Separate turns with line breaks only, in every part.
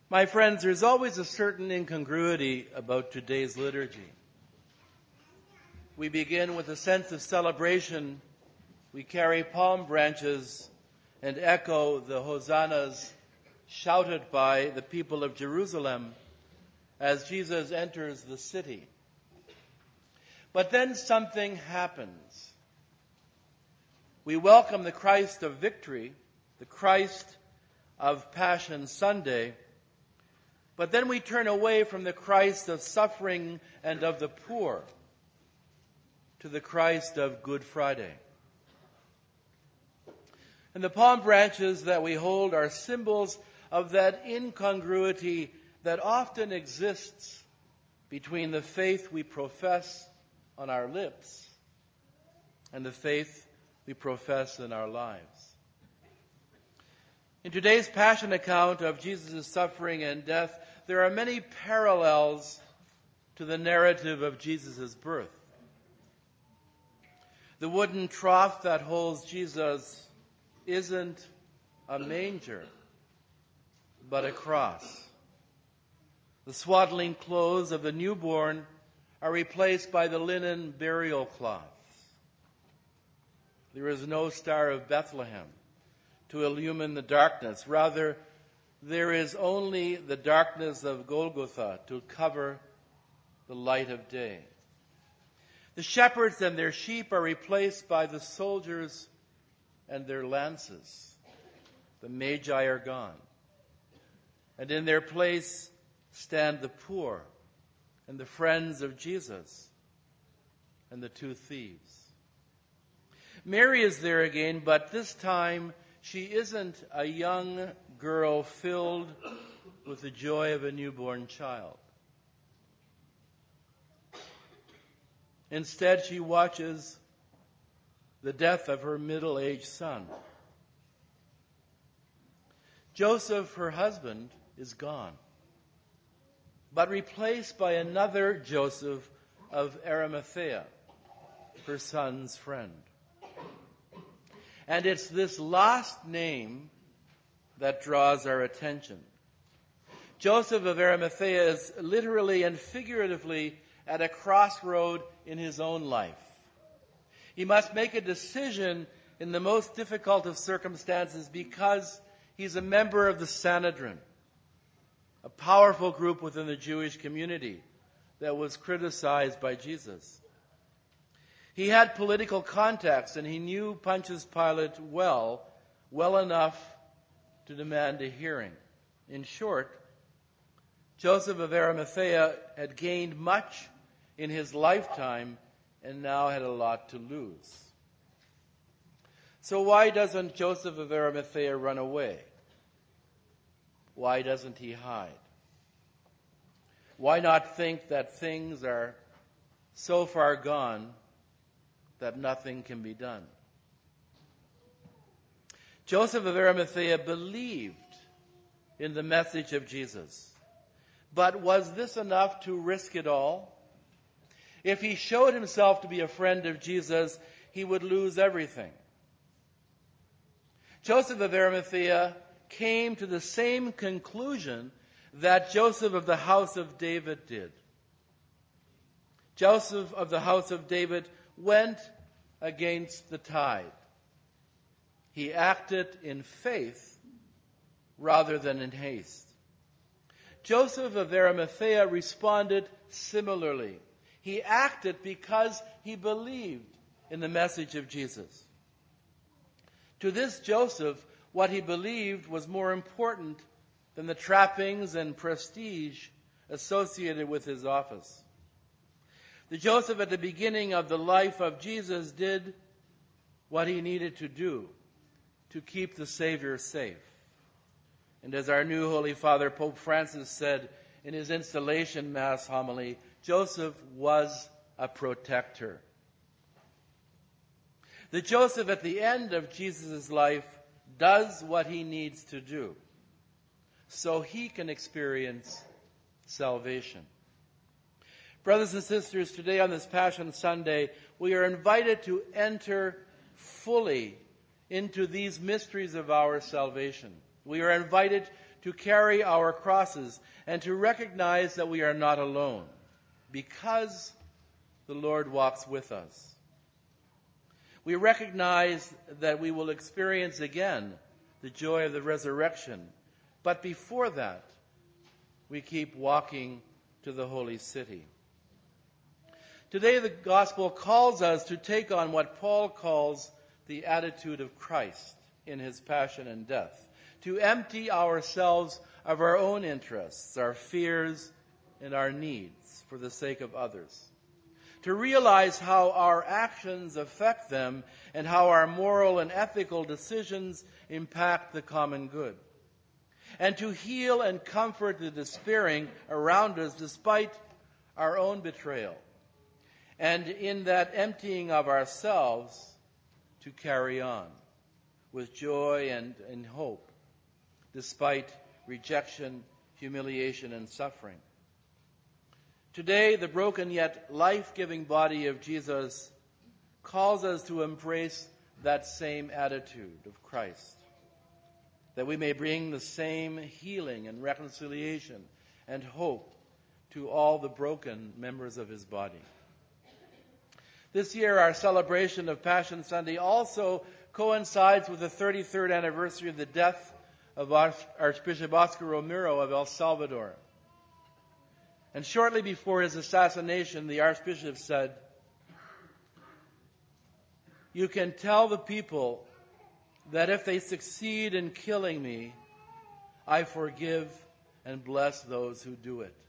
My friends, there's always a certain incongruity about today's liturgy. We begin with a sense of celebration. We carry palm branches and echo the hosannas shouted by the people of Jerusalem as Jesus enters the city. But then something happens. We welcome the Christ of victory, the Christ of Passion Sunday, but then we turn away from the Christ of suffering and of the poor to the Christ of Good Friday. And the palm branches that we hold are symbols of that incongruity that often exists between the faith we profess on our lips and the faith we profess in our lives. In today's Passion account of Jesus' suffering and death, there are many parallels to the narrative of Jesus' birth. The wooden trough that holds Jesus isn't a manger, but a cross. The swaddling clothes of the newborn are replaced by the linen burial cloths. There is no Star of Bethlehem to illumine the darkness. Rather, there is only the darkness of Golgotha to cover the light of day. The shepherds and their sheep are replaced by the soldiers and their lances. The Magi are gone. And in their place stand the poor and the friends of Jesus and the two thieves. Mary is there again, but this time she isn't a young girl filled with the joy of a newborn child. Instead, she watches the death of her middle-aged son. Joseph, her husband, is gone, but replaced by another Joseph of Arimathea, her son's friend. And it's this last name that draws our attention. Joseph of Arimathea is literally and figuratively at a crossroad in his own life. He must make a decision in the most difficult of circumstances because he's a member of the Sanhedrin, a powerful group within the Jewish community that was criticized by Jesus. He had political contacts, and he knew Pontius Pilate well enough to demand a hearing. In short, Joseph of Arimathea had gained much in his lifetime and now had a lot to lose. So why doesn't Joseph of Arimathea run away? Why doesn't he hide? Why not think that things are so far gone that nothing can be done? Joseph of Arimathea believed in the message of Jesus. But was this enough to risk it all? If he showed himself to be a friend of Jesus, he would lose everything. Joseph of Arimathea came to the same conclusion that Joseph of the house of David did. Joseph of the house of David went against the tide. He acted in faith rather than in haste. Joseph of Arimathea responded similarly. He acted because he believed in the message of Jesus. To this Joseph, what he believed was more important than the trappings and prestige associated with his office. The Joseph at the beginning of the life of Jesus did what he needed to do to keep the Savior safe. And as our new Holy Father, Pope Francis, said in his installation Mass homily, Joseph was a protector. The Joseph at the end of Jesus' life does what he needs to do so he can experience salvation. Brothers and sisters, today on this Passion Sunday, we are invited to enter fully into these mysteries of our salvation. We are invited to carry our crosses and to recognize that we are not alone because the Lord walks with us. We recognize that we will experience again the joy of the resurrection, but before that, we keep walking to the holy city. Today, the gospel calls us to take on what Paul calls the attitude of Christ in his passion and death, to empty ourselves of our own interests, our fears, and our needs for the sake of others, to realize how our actions affect them and how our moral and ethical decisions impact the common good, and to heal and comfort the despairing around us despite our own betrayal, and in that emptying of ourselves to carry on with joy and hope despite rejection, humiliation, and suffering. Today, the broken yet life-giving body of Jesus calls us to embrace that same attitude of Christ, that we may bring the same healing and reconciliation and hope to all the broken members of his body. This year, our celebration of Passion Sunday also coincides with the 33rd anniversary of the death of Archbishop Oscar Romero of El Salvador. And shortly before his assassination, the Archbishop said, "You can tell the people that if they succeed in killing me, I forgive and bless those who do it."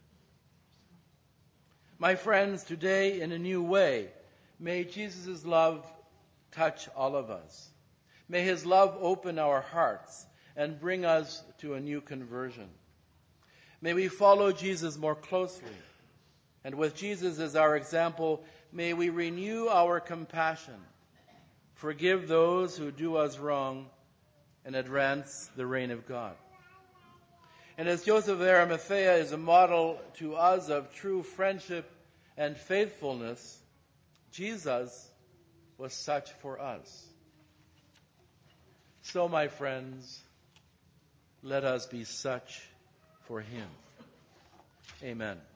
My friends, today in a new way, may Jesus' love touch all of us. May his love open our hearts and bring us to a new conversion. May we follow Jesus more closely. And with Jesus as our example, may we renew our compassion, forgive those who do us wrong, and advance the reign of God. And as Joseph of Arimathea is a model to us of true friendship and faithfulness, Jesus was such for us. So, my friends, let us be such for him. Amen.